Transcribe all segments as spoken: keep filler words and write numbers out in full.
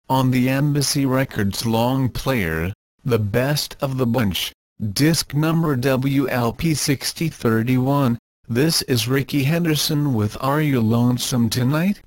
on the Embassy Records long player, The Best of the Bunch, disc number W L P sixty thirty-one. This is Rickey Henderson with Are You Lonesome Tonight?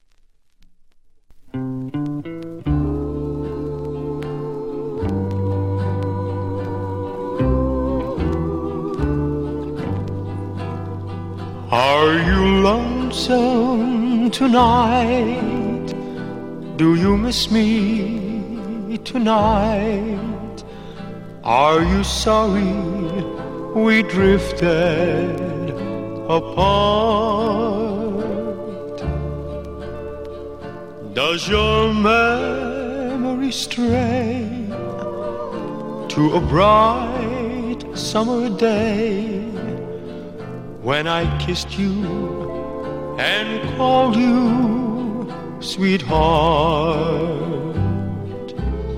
Are you lonesome tonight? Do you miss me tonight? Are you sorry we drifted apart? Does your memory stray to a bright summer day when I kissed you and called you sweetheart?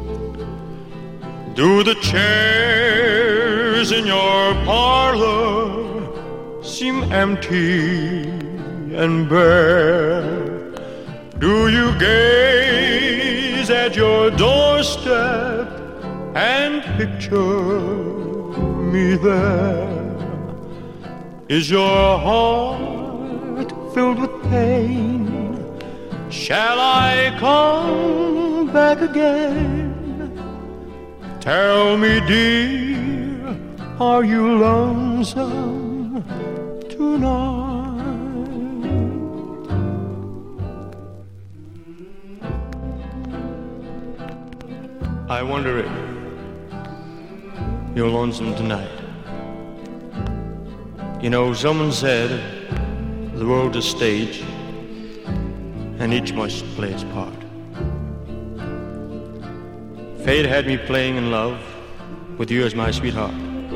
Do the chairs in your parlor seem empty and bare? Do you gaze at your doorstep and picture me there? Is your heart filled with pain? Shall I come back again? Tell me, dear, are you lonesome tonight? I wonder if you're lonesome tonight. You know, someone said the world's a stage and each must play its part. Fate had me playing in love with you as my sweetheart.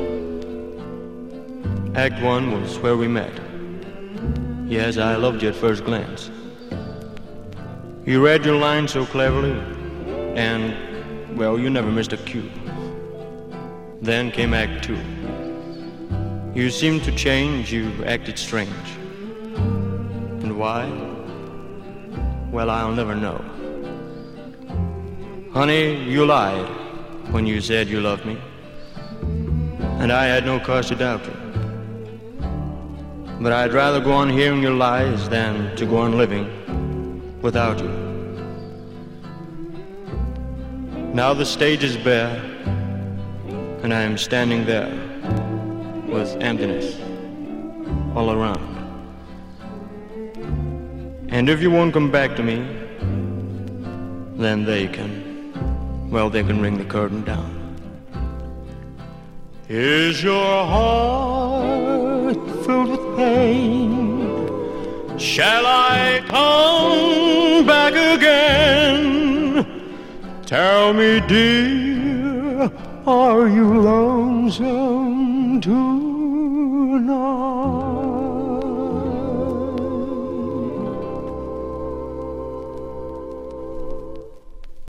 Act one was where we met. Yes, I loved you at first glance. You read your lines so cleverly, and, well, you never missed a cue. Then came Act two. You seemed to change, you acted strange. And why? Well, I'll never know. Honey, you lied when you said you loved me, and I had no cause to doubt you. But I'd rather go on hearing your lies than to go on living without you. Now the stage is bare, and I am standing there with emptiness all around. And if you won't come back to me, then they can, well, they can ring the curtain down. Is your heart filled with pain? Shall I come back again? Tell me, dear, are you lonesome too?